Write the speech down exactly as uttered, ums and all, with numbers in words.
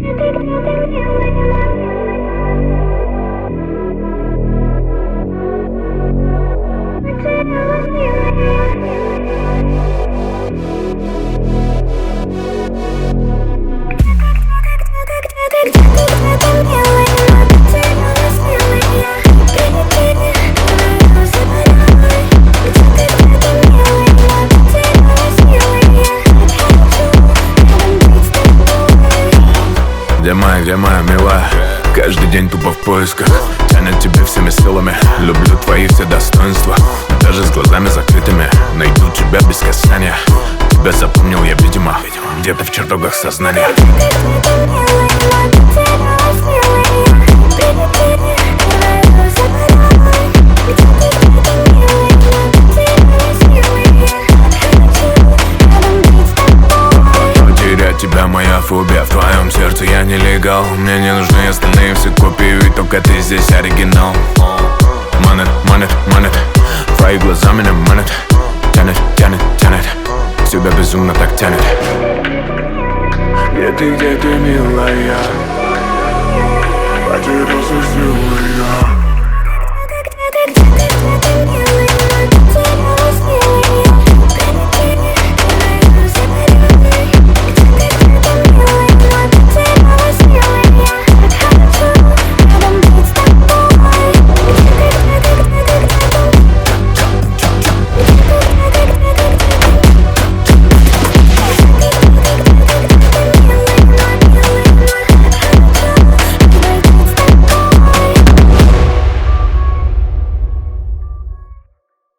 Где моя, где моя милая? Каждый день тупо в поисках, тянет тебе всеми силами. Люблю твои все достоинства, даже с глазами закрытыми. Найду тебя без касания. Тебя запомнил я, видимо, где-то в чертогах сознания. Тебя моя фобия, в твоем сердце я нелегал. Мне не нужны остальные все копии, ведь только ты здесь оригинал. Манит, манит, манит, твои глаза меня манят. Тянет, тянет, тянет, тебя безумно так тянет. Где ты, где ты, милая? Потерялся, силая.